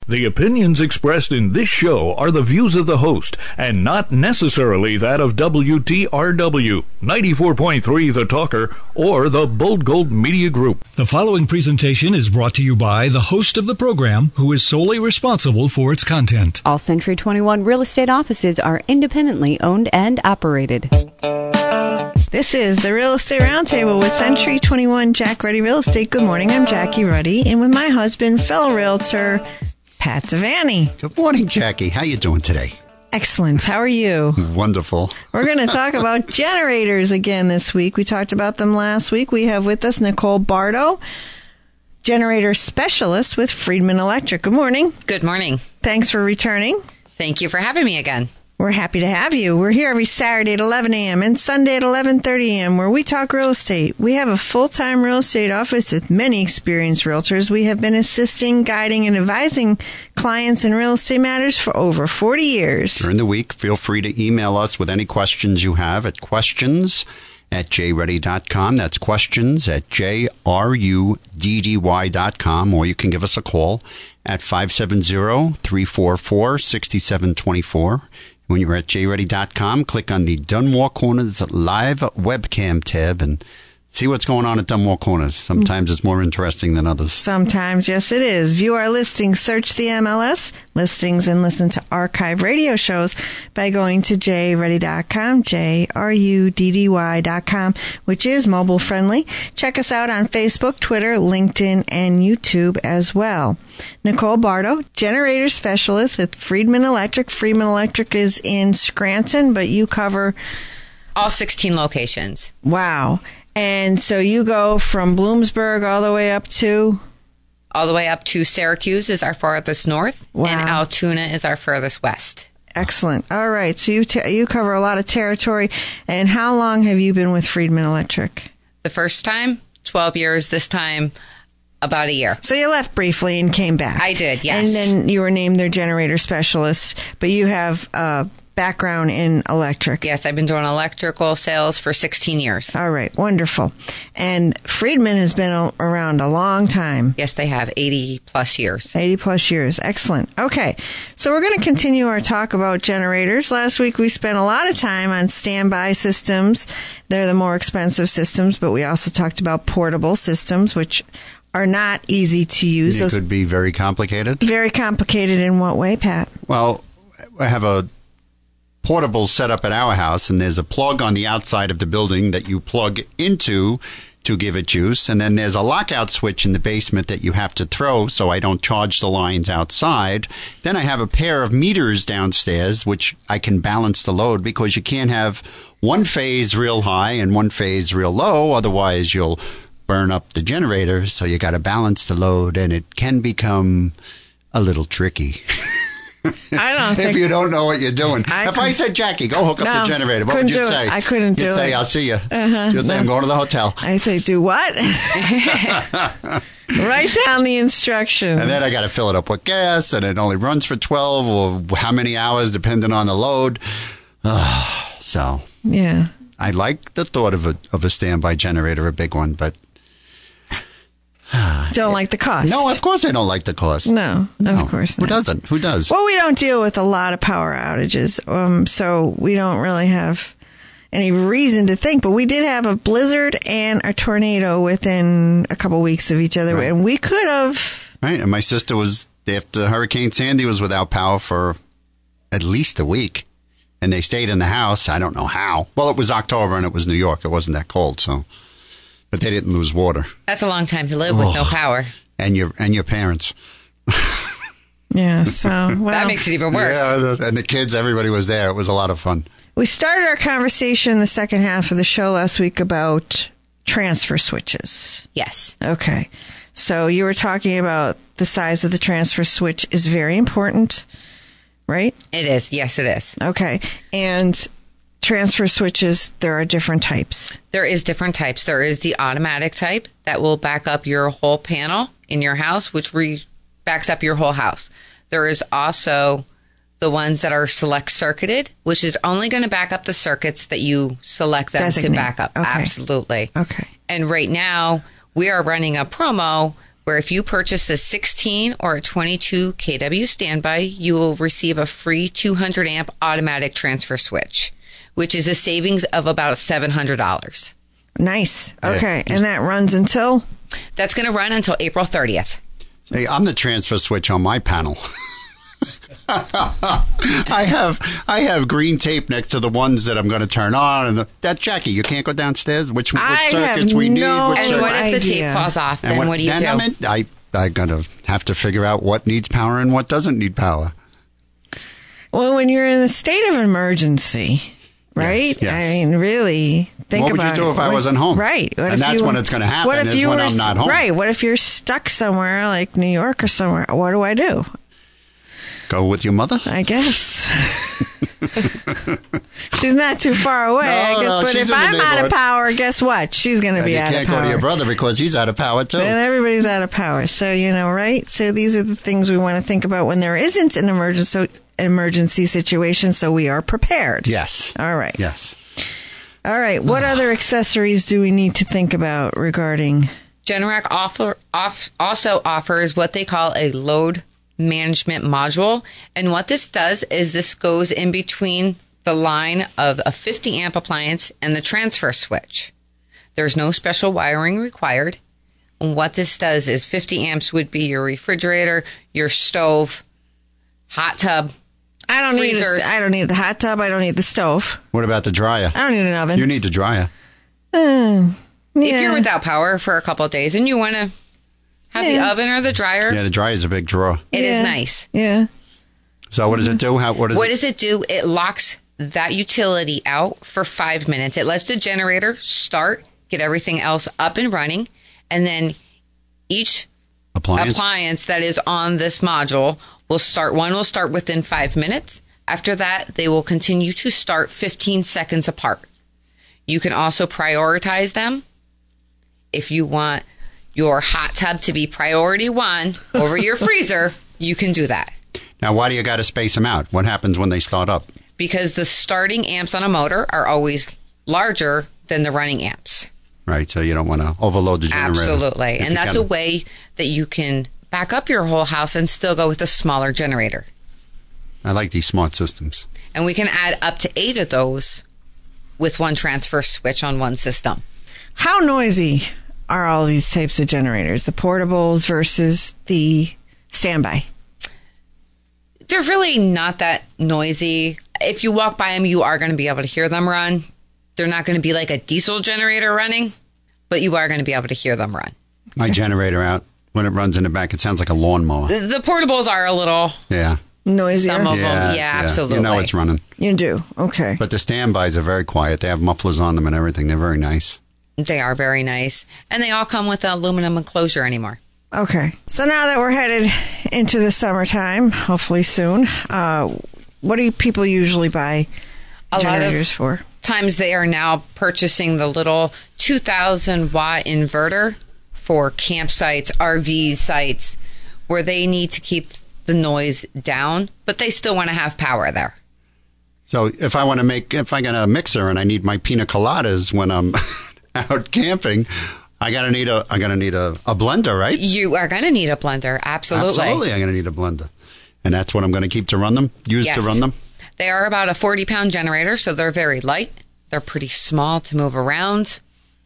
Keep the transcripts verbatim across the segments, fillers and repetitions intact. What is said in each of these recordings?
The opinions expressed in this show are the views of the host and not necessarily that of W T R W, ninety-four point three The Talker, or the Bold Gold Media Group. The following presentation is brought to you by the host of the program, who is solely responsible for its content. All Century twenty-one real estate offices are independently owned and operated. This is the Real Estate Roundtable with Century twenty-one Jack Ruddy Real Estate. Good morning, I'm Jackie Ruddy, and with my husband, fellow realtor, Pat Devaney. Good morning, Jackie. How you doing today? Excellent. How are you? Wonderful. We're going to talk about generators again this week. We talked about them last week. We have with us Nicole Bardo, generator specialist with Friedman Electric. Good morning. Good morning. Thanks for returning. Thank you for having me again. We're happy to have you. We're here every Saturday at eleven a.m. and Sunday at eleven thirty a.m. where we talk real estate. We have a full-time real estate office with many experienced realtors. We have been assisting, guiding, and advising clients in real estate matters for over forty years. During the week, feel free to email us with any questions you have at questions at j ruddy dot com. That's questions at j r u d d y dot com, or you can give us a call at five seven zero, three four four, six seven two four. When you're at j ruddy dot com, click on the Dunmore Corners live webcam tab and see what's going on at Dunmore Corners. Sometimes it's more interesting than others. Sometimes, yes, it is. View our listings, search the M L S listings, and listen to archive radio shows by going to j ruddy dot com, J R U D D Y dot com, which is mobile friendly. Check us out on Facebook, Twitter, LinkedIn, and YouTube as well. Nicole Bardo, generator specialist with Friedman Electric. Friedman Electric is in Scranton, but you cover all sixteen locations. Wow. And so you go from Bloomsburg all the way up to? All the way up to Syracuse is our farthest north, wow. And Altoona is our furthest west. Excellent. All right. So you t- you cover a lot of territory. And how long have you been with Friedman Electric? The first time, twelve years. This time, about a year. So you left briefly and came back. I did, yes. And then you were named their generator specialist, but you have a background in electric. Yes, I've been doing electrical sales for sixteen years. All right, wonderful. And Friedman has been a- around a long time. Yes, they have eighty plus years. eighty plus years. Excellent. Okay, so we're going to continue our talk about generators. Last week we spent a lot of time on standby systems. They're the more expensive systems, but we also talked about portable systems, which are not easy to use. It Those could be very complicated. Very complicated in what way, Pat? Well, I have a portable set up at our house, and there's a plug on the outside of the building that you plug into to give it juice, and then there's a lockout switch in the basement that you have to throw so I don't charge the lines outside. Then I have a pair of meters downstairs which I can balance the load, because you can't have one phase real high and one phase real low, otherwise you'll burn up the generator. So you got to balance the load, and it can become a little tricky. I don't think... If you don't know what you're doing. I if could... I said, Jackie, go hook up no, the generator, what would you say? I couldn't do You'd it. say, I'll see you. Uh-huh. You'd say, no. I'm going to the hotel. I say, do what? Write down the instructions. And then I got to fill it up with gas, and it only runs for twelve or how many hours, depending on the load. Uh, so, yeah. I like the thought of a, of a standby generator, a big one, but... Don't like the cost. No, of course I don't like the cost. No, no. of course not. Who doesn't? Who does? Well, we don't deal with a lot of power outages, um, so we don't really have any reason to think. But we did have a blizzard and a tornado within a couple weeks of each other, right. And we could have... Right, and my sister was, after Hurricane Sandy, was without power for at least a week. And they stayed in the house. I don't know how. Well, it was October, and it was New York. It wasn't that cold, so... But they didn't lose water. That's a long time to live with oh, no power. And your and your parents. Yeah, so... Well, that makes it even worse. Yeah, and the kids, everybody was there. It was a lot of fun. We started our conversation in the second half of the show last week about transfer switches. Yes. Okay. So you were talking about the size of the transfer switch is very important, right? It is. Yes, it is. Okay. And... transfer switches, there are different types. There is different types. There is the automatic type that will back up your whole panel in your house, which re- backs up your whole house. There is also the ones that are select circuited, which is only going to back up the circuits that you select them Designate. to back up. Okay. Absolutely. Okay. And right now, we are running a promo where if you purchase a sixteen or a twenty-two K W standby, you will receive a free two hundred amp automatic transfer switch, which is a savings of about seven hundred dollars. Nice. Okay. And that runs until? That's going to run until April thirtieth. Hey, I'm the transfer switch on my panel. I have I have green tape next to the ones that I'm going to turn on, and the, that Jackie, you can't go downstairs. Which, which I circuits have we need? no Which And circuits? what if the idea. tape falls off? And Then what, do you then do? I'm in, I I gotta have to figure out what needs power and what doesn't need power. Well, when you're in a state of emergency, right? Yes, yes. I mean, really think What would about you do it. if I When- wasn't home? Right. What And if that's you- when it's gonna happen, what if is you when were I'm s- not home. Right. What if you're stuck somewhere like New York or somewhere? What do I do? Go with your mother? I guess. She's not too far away, No, I guess. no, but she's if in the I'm out of neighborhood. power, guess what? She's going to And be you out of can't power. go to your brother because he's out of power too. And everybody's out of power. So, you know, right? So these are the things we want to think about when there isn't an emergency emergency situation, so we are prepared. Yes. All right. Yes. All right. What other accessories do we need to think about regarding? Generac offer, off, also offers what they call a load management module. And what this does is this goes in between the line of a fifty amp appliance and the transfer switch. There's no special wiring required. And what this does is fifty amps would be your refrigerator, your stove, hot tub. I don't need. Freezers. A, I don't need the hot tub. I don't need the stove. What about the dryer? I don't need an oven. You need the dryer. Uh, If yeah. you're without power for a couple of days and you want to have the Yeah. oven or the dryer, Yeah, the dryer's a big drawer. it is Yeah. nice. Yeah. So what does it do? How what is What it? does it do? It locks that utility out for five minutes. It lets the generator start, get everything else up and running, and then each Appliance? appliance that is on this module will start. One will start within five minutes. After that, they will continue to start fifteen seconds apart. You can also prioritize them. If you want your hot tub to be priority one over your freezer, you can do that. Now, why do you got to space them out? What happens when they start up? Because the starting amps on a motor are always larger than the running amps. Right, so you don't want to overload the generator. Absolutely. If And you that's can. a way that you can back up your whole house and still go with a smaller generator. I like these smart systems. And we can add up to eight of those with one transfer switch on one system. How noisy are all these types of generators? The portables versus the standby. They're really not that noisy. If you walk by them, you are going to be able to hear them run. They're not going to be like a diesel generator running, but you are going to be able to hear them run. My generator out, when it runs in the back, it sounds like a lawnmower. The, the portables are a little, Yeah. Noisier? some of Yeah, them. Yeah, it's- absolutely. You know it's running. You do. Okay. But the standbys are very quiet. They have mufflers on them and everything. They're very nice. They are very nice. And they all come with an aluminum enclosure anymore. Okay. So now that we're headed into the summertime, hopefully soon, uh, what do people usually buy A lot generators of for? times they are now purchasing the little two thousand watt inverter for campsites, R V sites, where they need to keep the noise down, but they still want to have power there. So if I want to make, if I got a mixer and I need my pina coladas when I'm out camping, I gotta need a, I gotta need a, a blender, right? You are going to need a blender. Absolutely. Absolutely, I'm gonna need a blender, and that's what I'm gonna keep to run them. Use Yes. to run them. They are about a forty pound generator, so they're very light. They're pretty small to move around.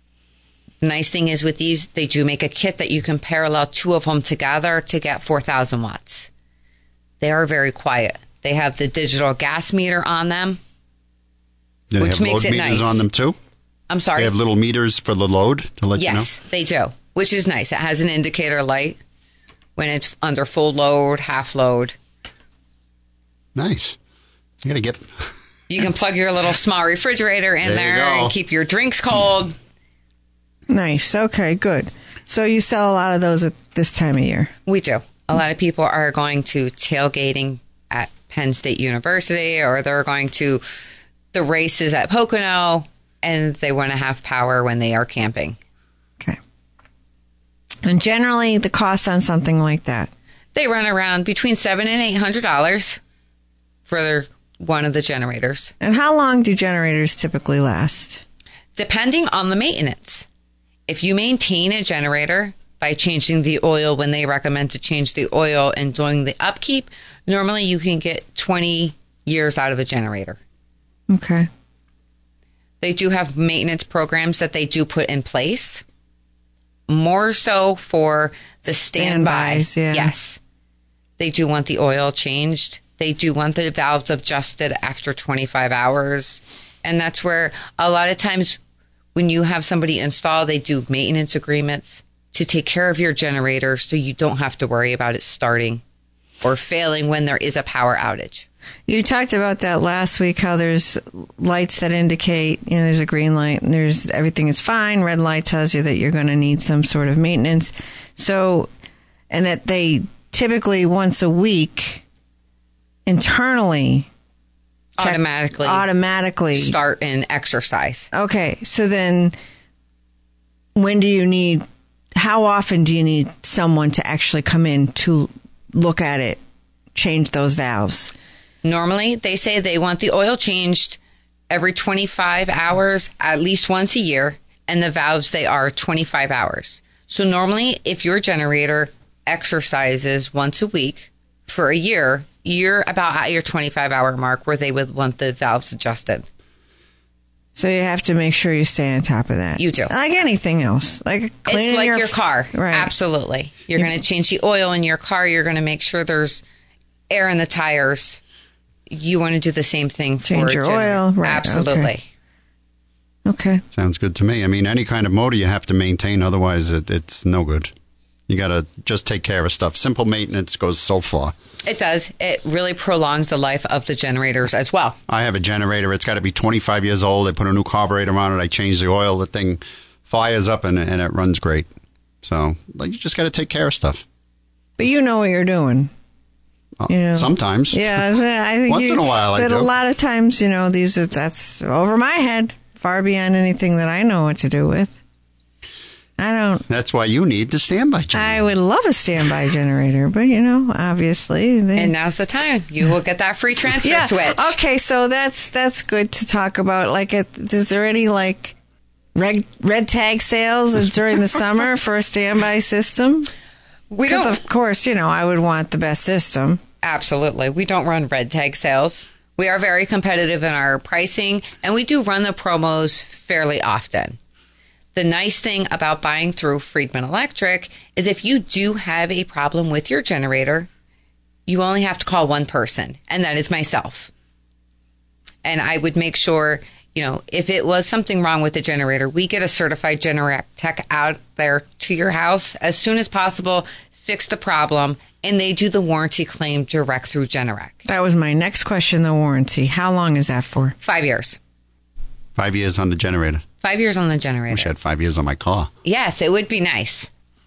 The nice thing is with these, they do make a kit that you can parallel two of them together to get four thousand watts. They are very quiet. They have the digital gas meter on them. Do they Which have makes load it meters nice. on them too? I'm sorry. They have little meters for the load to let Yes, they do, which is nice. It has an indicator light when it's under full load, half load. you know. Nice. You gotta get. You can plug your little small refrigerator in There you there go. and keep your drinks cold. Nice. Okay, good. So you sell a lot of those at this time of year. We do. A lot of people are going to tailgating at Penn State University, or they're going to the races at Pocono, and they want to have power when they are camping. Okay. And generally, the cost on something like that. They run around between seven and eight hundred dollars for one of the generators, And how long do generators typically last? depending on the maintenance. If you maintain a generator, by changing the oil when they recommend to change the oil and doing the upkeep, normally you can get twenty years out of a generator. Okay. They do have maintenance programs that they do put in place, more so for the standby. Standbys, yeah. Yes. They do want the oil changed. They do want the valves adjusted after twenty-five hours. And that's where a lot of times when you have somebody install, they do maintenance agreements to take care of your generator so you don't have to worry about it starting or failing when there is a power outage. You talked about that last week, how there's lights that indicate, you know, there's a green light and there's everything is fine. Red light tells you that you're going to need some sort of maintenance. So, and that they typically once a week internally check, automatically automatically start an exercise. Okay. So then when do you need, how often do you need someone to actually come in to look at it, change those valves? Normally, they say they want the oil changed every twenty-five hours, at least once a year, and the valves, they are twenty-five hours. So normally, if your generator exercises once a week for a year, you're about at your twenty-five hour mark where they would want the valves adjusted. So you have to make sure you stay on top of that. You do. Like anything else. Like cleaning It's like your, your car. Right. Absolutely. You're going to change the oil in your car. You're going to make sure there's air in the tires. You want to do the same thing for Change your generator. oil. Right. Absolutely. Okay. okay. Sounds good to me. I mean, any kind of motor you have to maintain, otherwise it, it's no good. You got to just take care of stuff. Simple maintenance goes so far. It does. It really prolongs the life of the generators as well. I have a generator. It's got to be twenty-five years old. I put a new carburetor on it. I change the oil. The thing fires up and, and it runs great. So like, you just got to take care of stuff. But you know what you're doing. Uh, You know. Sometimes. Yeah, I think Once you, in a while I but do. a lot of times, you know, these are, that's over my head, far beyond anything that I know what to do with. I don't. That's why you need the standby generator. I would love a standby generator, but you know, obviously, they, And now's the time. You will get that free transfer yeah. switch. Okay, so that's that's good to talk about. Like, it, is there any like red red tag sales during the summer for a standby system? We Because don't. of course, you know, I would want the best system. Absolutely. We don't run red tag sales. We are very competitive in our pricing, and we do run the promos fairly often. The nice thing about buying through Friedman Electric is if you do have a problem with your generator, you only have to call one person, and that is myself. And I would make sure, you know, if it was something wrong with the generator, we get a certified Generac tech out there to your house as soon as possible, fix the problem, and they do the warranty claim direct through Generac. That was my next question, the warranty. How long is that for? Five years. Five years on the generator. Five years on the generator. Wish I had five years on my car. Yes, it would be nice.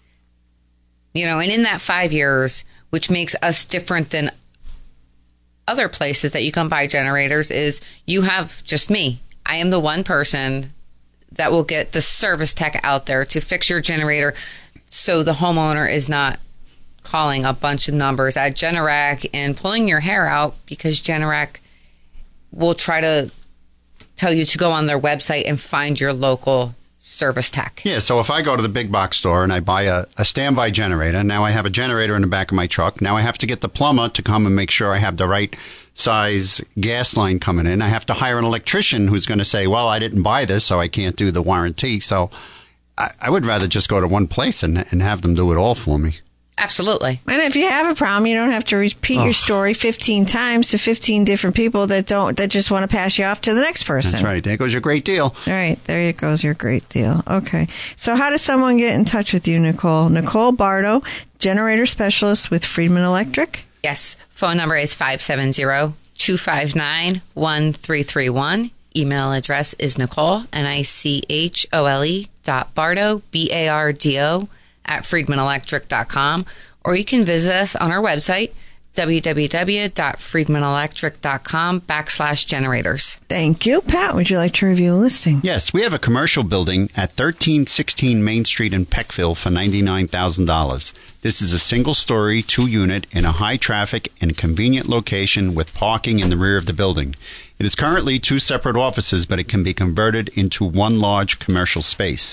You know, and in that five years, which makes us different than other places that you can buy generators, is you have just me. I am the one person that will get the service tech out there to fix your generator so the homeowner is not calling a bunch of numbers at Generac and pulling your hair out, because Generac will try to tell you to go on their website and find your local service tech. Yeah, so if I go to the big box store and I buy a, a standby generator, now I have a generator in the back of my truck. Now I have to get the plumber to come and make sure I have the right size gas line coming in. I have to hire an electrician who's going to say, well, I didn't buy this, so I can't do the warranty. So I, I would rather just go to one place and, and have them do it all for me. Absolutely. And if you have a problem, you don't have to repeat Oh. your story fifteen times to fifteen different people that don't that just want to pass you off to the next person. That's right. There goes your great deal. All right, there goes your great deal. Okay. So how does someone get in touch with you, Nicole? Nicole Bardo, generator specialist with Friedman Electric. Yes. Phone number is five seven zero, two five nine, one three three one. Email address is Nicole, N I C H O L E dot Bardo, B A R D O, at friedman electric dot com, or you can visit us on our website, w w w dot friedman electric dot com backslash generators. Thank you. Pat, would you like to review a listing? Yes, we have a commercial building at thirteen sixteen Main Street in Peckville for ninety-nine thousand dollars. This is a single-story, two-unit in a high-traffic and convenient location with parking in the rear of the building. It is currently two separate offices, but it can be converted into one large commercial space.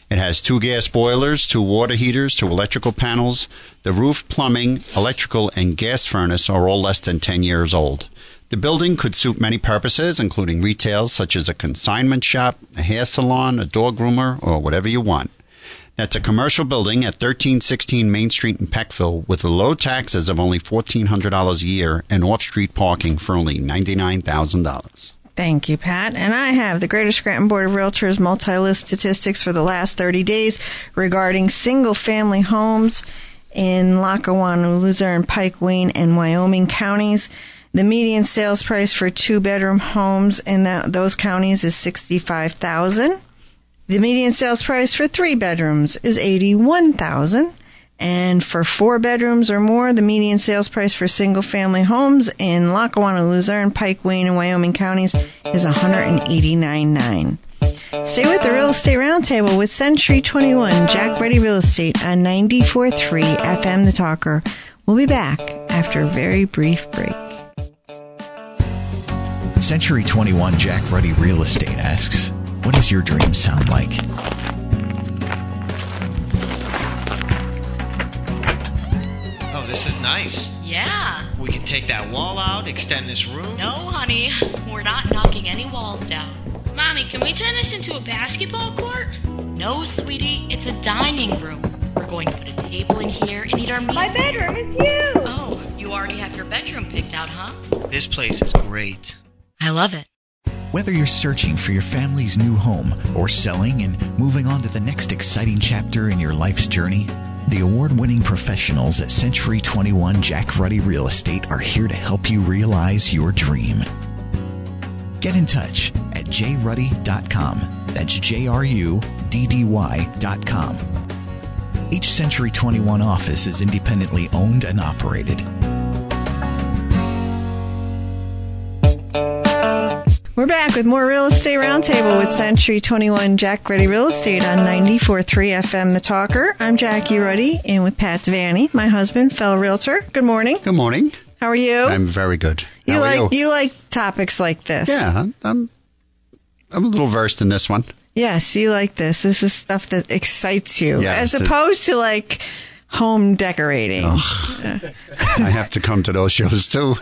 It has two gas boilers, two water heaters, two electrical panels. The roof, plumbing, electrical, and gas furnace are all less than ten years old. The building could suit many purposes, including retail, such as a consignment shop, a hair salon, a dog groomer, or whatever you want. That's a commercial building at thirteen sixteen Main Street in Peckville with low taxes of only fourteen hundred dollars a year and off-street parking for only ninety-nine thousand dollars. Thank you, Pat. And I have the Greater Scranton Board of Realtors multi-list statistics for the last thirty days regarding single-family homes in Lackawanna, Luzerne, Pike, Wayne, and Wyoming counties. The median sales price for two-bedroom homes in that, those counties is sixty-five thousand dollars. The median sales price for three bedrooms is eighty-one thousand dollars. And for four bedrooms or more, the median sales price for single-family homes in Lackawanna, Luzerne, Pike, Wayne, and Wyoming counties is one hundred eighty-nine thousand nine hundred. Stay with the Real Estate Roundtable with Century twenty-one Jack Ready Real Estate on ninety-four point three F M The Talker. We'll be back after a very brief break. Century twenty-one Jack Ready Real Estate asks, what does your dream sound like? Oh, this is nice. Yeah. We can take that wall out, extend this room. No, honey. We're not knocking any walls down. Mommy, can we turn this into a basketball court? No, sweetie. It's a dining room. We're going to put a table in here and eat our meals. My bedroom is huge. Oh, you already have your bedroom picked out, huh? This place is great. I love it. Whether you're searching for your family's new home or selling and moving on to the next exciting chapter in your life's journey, the award-winning professionals at Century twenty-one Jack Ruddy Real Estate are here to help you realize your dream. Get in touch at j ruddy dot com. That's J R U D D Y dot com. Each Century twenty-one office is independently owned and operated. We're back with more Real Estate Roundtable with Century twenty-one Jack Ruddy Real Estate on ninety-four point three F M The Talker. I'm Jackie Ruddy, and with Pat Devaney, my husband, fellow realtor. Good morning. Good morning. How are you? I'm very good. You How like are you? you like topics like this? Yeah, I'm. I'm a little versed in this one. Yes, you like this. This is stuff that excites you, Yes, as it- opposed to like home decorating I have to come to those shows too.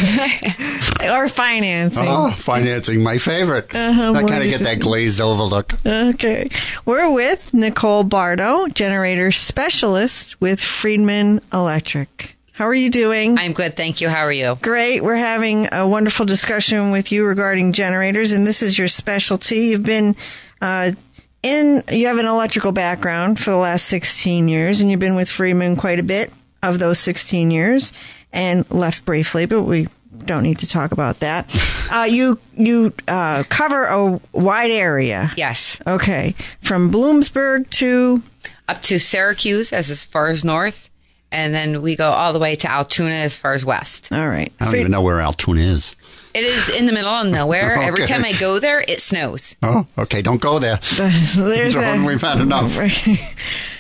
or financing. Oh, financing, my favorite. Uh-huh, I kind of mortgages. get that glazed over look. Okay. We're with Nicole Bardo, generator specialist with Friedman Electric. How are you doing? I'm good, thank you. How are you? Great. We're having a wonderful discussion with you regarding generators, and this is your specialty. You've been uh, in, you have an electrical background for the last sixteen years, and you've been with Friedman quite a bit of those sixteen years, and left briefly, but we don't need to talk about that. Uh, you you uh, cover a wide area. Yes. Okay. From Bloomsburg to Up to Syracuse as as far as north, and then we go all the way to Altoona as far as west. All right. I don't even know where Altoona is. It is in the middle of nowhere. Every Okay. time I go there, it snows. Oh, okay. Don't go there. There's that. We've had enough. Right.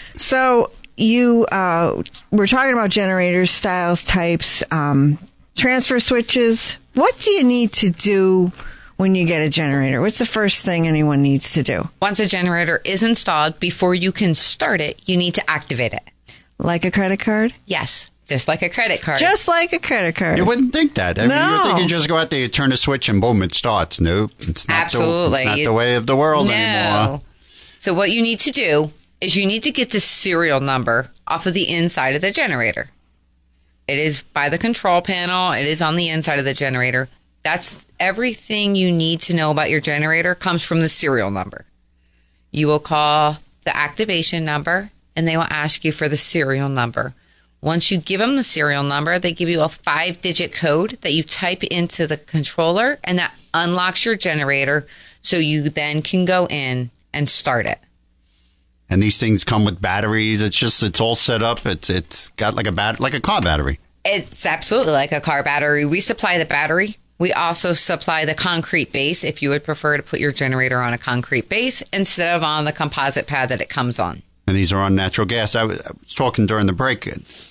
So you uh, we're talking about generators, styles, types, um, transfer switches. What do you need to do when you get a generator? What's the first thing anyone needs to do? Once a generator is installed, before you can start it, you need to activate it. Like a credit card? Yes, just like a credit card. Just like a credit card. You wouldn't think that. I mean, No. you think you just go out there, you turn a switch, and boom, it starts. No, it's not, Absolutely. The, it's not the way of the world no. anymore. So what you need to do is you need to get the serial number off of the inside of the generator. It is by the control panel. It is on the inside of the generator. That's everything you need to know about your generator comes from the serial number. You will call the activation number, and they will ask you for the serial number. Once you give them the serial number, they give you a five-digit code that you type into the controller, and that unlocks your generator so you then can go in and start it. And these things come with batteries. It's just, it's all set up. It's It's got like a bat, like a car battery. It's absolutely like a car battery. We supply the battery. We also supply the concrete base if you would prefer to put your generator on a concrete base instead of on the composite pad that it comes on. And these are on natural gas. I was, I was talking during the break.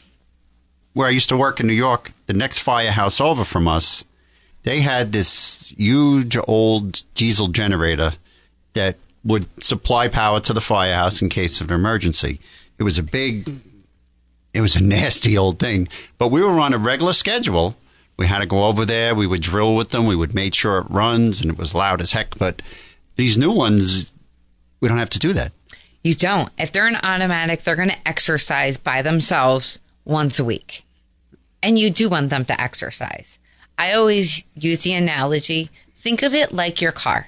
Where I used to work in New York, the next firehouse over from us, they had this huge old diesel generator that would supply power to the firehouse in case of an emergency. It was a big, it was a nasty old thing. But we were on a regular schedule. We had to go over there. We would drill with them. We would make sure it runs, and it was loud as heck. But these new ones, we don't have to do that. You don't. If they're an automatic, they're going to exercise by themselves once a week. And you do want them to exercise. I always use the analogy, think of it like your car.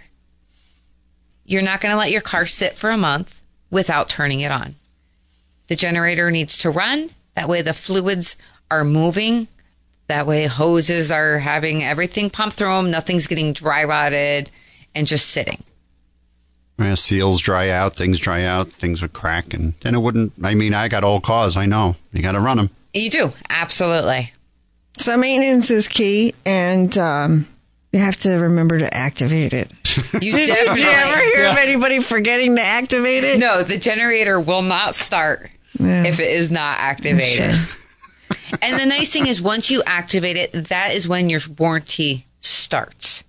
You're not going to let your car sit for a month without turning it on. The generator needs to run. That way the fluids are moving. That way hoses are having everything pumped through them. Nothing's getting dry rotted and just sitting. Yeah, seals dry out, things dry out, things would crack. And then it wouldn't, I mean, I got old cars, I know. You got to run them. You do. Absolutely. So maintenance is key, and um, you have to remember to activate it. You Did definitely. you ever hear of anybody forgetting to activate it? No, the generator will not start Yeah. if it is not activated. Sure. And the nice thing is once you activate it, that is when your warranty starts.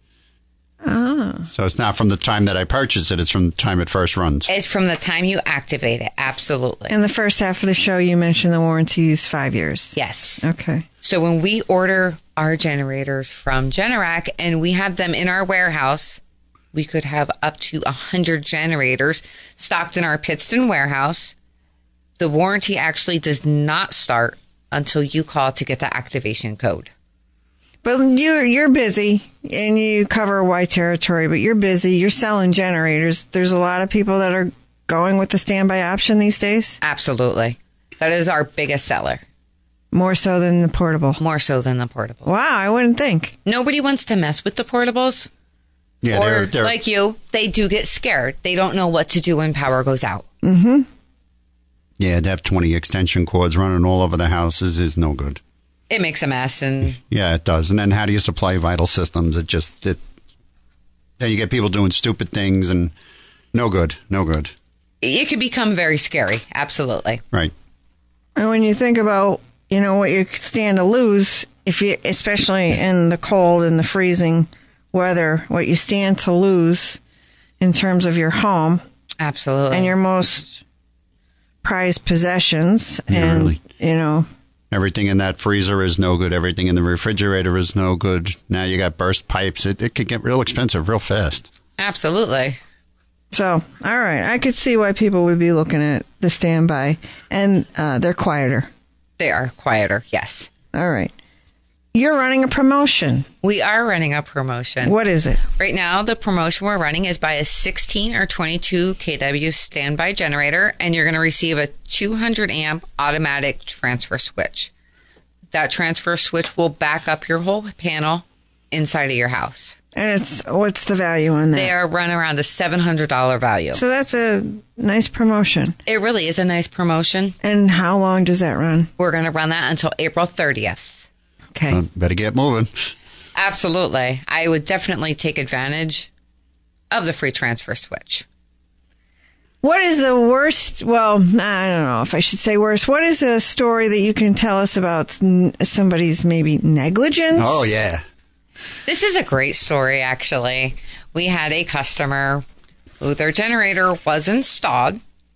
Ah. So it's not from the time that I purchase it, it's from the time it first runs. It's from the time you activate it. Absolutely. In the first half of the show, you mentioned the warranty is five years. Yes. Okay. So when we order our generators from Generac and we have them in our warehouse, we could have up to one hundred generators stocked in our Pittston warehouse. The warranty actually does not start until you call to get the activation code. But you're you're busy, and you cover a wide territory, but you're busy. You're selling generators. There's a lot of people that are going with the standby option these days. Absolutely. That is our biggest seller. More so than the portable. More so than the portable. Wow, I wouldn't think. Nobody wants to mess with the portables. Yeah, or they're, they're, like you, they do get scared. They don't know what to do when power goes out. Mm-hmm. yeah, to have twenty extension cords running all over the houses is no good. It makes a mess. And Yeah, it does. And then how do you supply vital systems? It just, it, then you get people doing stupid things and no good, no good. it can become very scary. Absolutely. Right. And when you think about, you know, what you stand to lose, if you, especially in the cold and the freezing weather, what you stand to lose in terms of your home Absolutely. and your most prized possessions, Yeah, and really. you know, Everything in that freezer is no good. Everything in the refrigerator is no good. Now you got burst pipes. It, it could get real expensive real fast. Absolutely. so all right, I could see why people would be looking at the standby, and uh, they're quieter. They are quieter. Yes. All right, you're running a promotion. We are running a promotion. What is it? Right now, the promotion we're running is buy a sixteen or twenty-two kilowatt standby generator, and you're going to receive a two hundred amp automatic transfer switch. That transfer switch will back up your whole panel inside of your house. And it's what's the value on that? They are run around the seven hundred dollars value. So that's a nice promotion. It really is a nice promotion. And how long does that run? We're going to run that until April thirtieth. Okay. Uh, better get moving. Absolutely. I would definitely take advantage of the free transfer switch. What is the worst? Well, I don't know if I should say worst. What is a story that you can tell us about n- somebody's maybe negligence? Oh, yeah. This is a great story, actually. We had a customer who their generator was installed,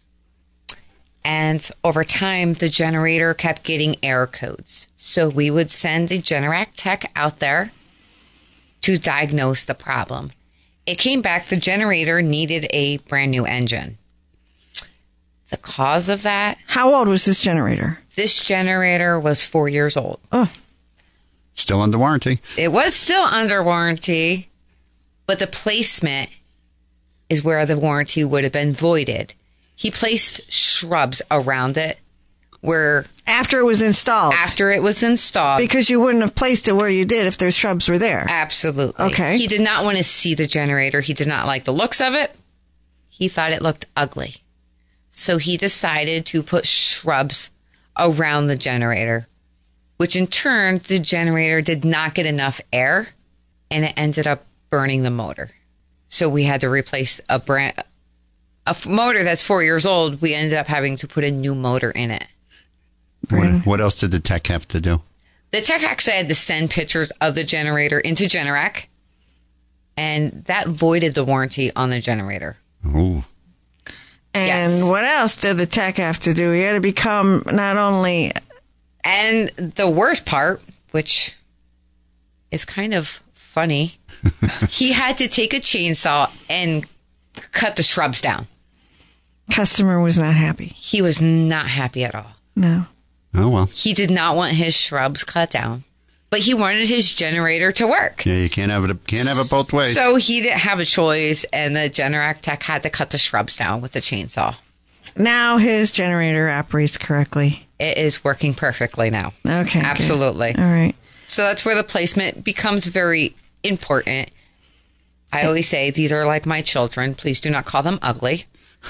and over time, the generator kept getting error codes. So we would send the Generac tech out there to diagnose the problem. It came back the generator needed a brand new engine. The cause of that, How old was this generator? this generator was four years old. Oh, Still under warranty. It was still under warranty, but the placement is where the warranty would have been voided. He placed shrubs around it where after it was installed. after it was installed. Because you wouldn't have placed it where you did if those shrubs were there. Absolutely. Okay. He did not want to see the generator. He did not like the looks of it. He thought it looked ugly. So he decided to put shrubs around the generator, which in turn, the generator did not get enough air, and it ended up burning the motor. So we had to replace a brand, a f- motor that's four years old. We ended up having to put a new motor in it. What, what else did the tech have to do? The tech actually had to send pictures of the generator into Generac, and that voided the warranty on the generator. Oh. And Yes. what else did the tech have to do? He had to become not only... And the worst part, which is kind of funny, he had to take a chainsaw and cut the shrubs down. Customer was not happy. He was not happy at all. No. Oh, well. He did not want his shrubs cut down, but he wanted his generator to work. Yeah, you can't have it can't have it both ways. So he didn't have a choice, and the Generac tech had to cut the shrubs down with the chainsaw. Now his generator operates correctly. It is working perfectly now. Okay. good. Absolutely. All right. So that's where the placement becomes very important. I always say these are like my children. Please do not call them ugly.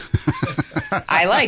I like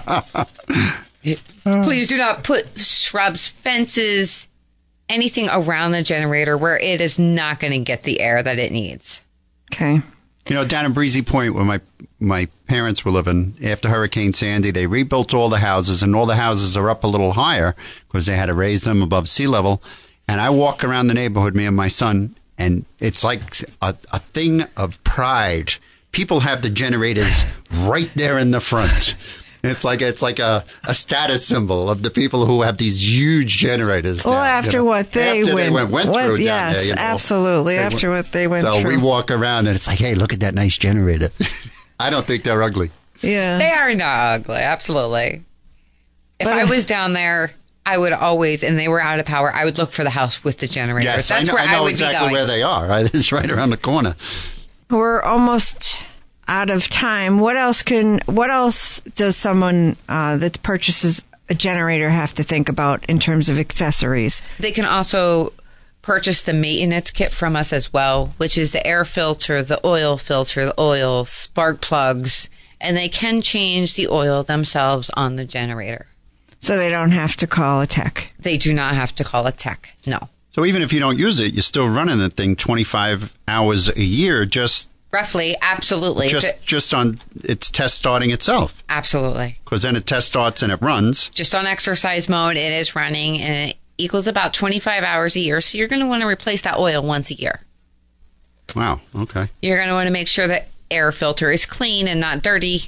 them. Please do not put shrubs, fences, anything around the generator where it is not going to get the air that it needs. Okay. You know, down in Breezy Point, where my my parents were living, after Hurricane Sandy, they rebuilt all the houses, and all the houses are up a little higher because they had to raise them above sea level. And I walk around the neighborhood, me and my son, and it's like a, a thing of pride. People have the generators right there in the front. It's like it's like a, a status symbol of the people who have these huge generators. Well, now, after you know. what they, after went, they went, went what, through down yes, there, you know. absolutely. They after went- what they went so through. we walk around and it's like, hey, look at that nice generator. I don't think they're ugly. Yeah. They are not ugly. Absolutely. If But- I was down there, I would always, and they were out of power, I would look for the house with the generator. Yes, That's I know, where I know would exactly be going. where they are. Right? It's right around the corner. We're almost out of time. What else can? What else does someone uh, that purchases a generator have to think about in terms of accessories? They can also purchase the maintenance kit from us as well, which is the air filter, the oil filter, the oil, spark plugs, and they can change the oil themselves on the generator. So they don't have to call a tech. They do not have to call a tech. No. So even if you don't use it, you're still running the thing twenty-five hours a year just Roughly, absolutely. just If it- just on its test starting itself. absolutely. Because then it test starts and it runs. Just on exercise mode, it is running, and it equals about twenty-five hours a year. So you're going to want to replace that oil once a year. Wow. Okay. You're going to want to make sure that air filter is clean and not dirty.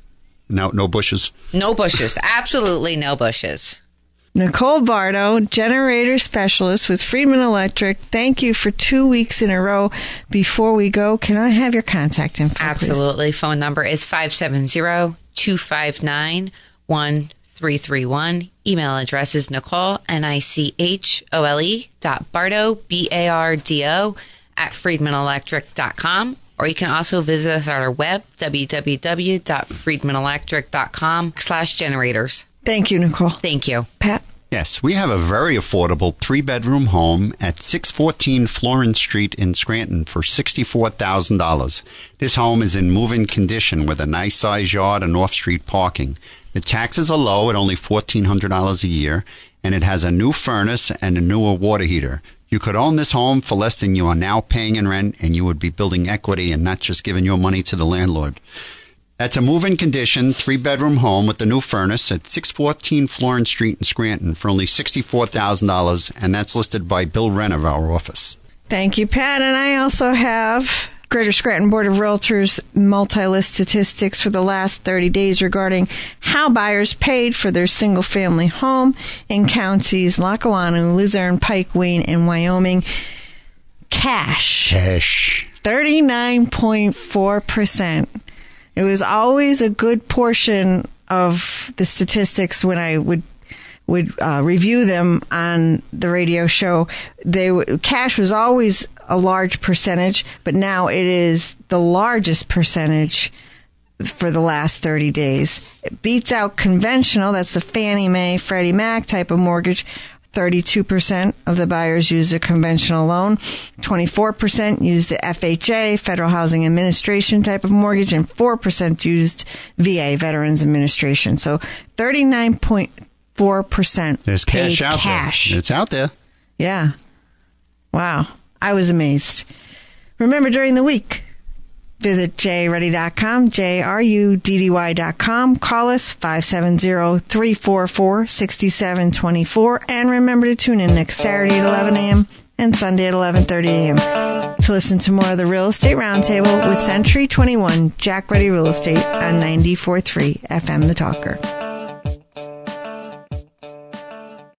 No, no bushes. No bushes. Absolutely no bushes. Nicole Bardo, generator specialist with Friedman Electric. Thank you for two weeks in a row. Before we go, can I have your contact info, please? Absolutely. Phone number is five seven zero, two five nine, one three three one. Email address is Nicole, N I C H O L E dot Bardo, B A R D O, at friedman electric dot com. Or you can also visit us at our web, w w w dot friedman electric dot com slash generators. Thank you, Nicole. Thank you. Pat? Yes, we have a very affordable three-bedroom home at six fourteen Florence Street in Scranton for sixty-four thousand dollars. This home is in move-in condition with a nice-sized yard and off-street parking. The taxes are low at only fourteen hundred dollars a year, and it has a new furnace and a newer water heater. You could own this home for less than you are now paying in rent, and you would be building equity and not just giving your money to the landlord. That's a move-in condition, three-bedroom home with the new furnace at six fourteen Florence Street in Scranton for only sixty-four thousand dollars, and that's listed by Bill Wren of our office. Thank you, Pat. And I also have Greater Scranton Board of Realtors multi-list statistics for the last thirty days regarding how buyers paid for their single-family home in counties Lackawanna, Luzerne, Pike, Wayne, and Wyoming. Cash. Cash. thirty-nine point four percent. It was always a good portion of the statistics when I would would uh, review them on the radio show. They w- cash was always a large percentage, but now it is the largest percentage for the last thirty days. It beats out conventional. That's the Fannie Mae, Freddie Mac type of mortgage. thirty-two percent of the buyers used a conventional loan. twenty-four percent used the F H A, Federal Housing Administration type of mortgage, and four percent used V A, Veterans Administration. So thirty-nine point four percent There's paid cash out cash. there. It's out there. Yeah. Wow. I was amazed. Remember, during the week, visit j ruddy dot com, J R U D D Y dot com. Call us five seven zero, three four four, six seven two four. And remember to tune in next Saturday at eleven a.m. and Sunday at eleven thirty a.m. To listen to more of the Real Estate Roundtable with Century twenty-one Jack Ruddy Real Estate on ninety-four point three F M The Talker.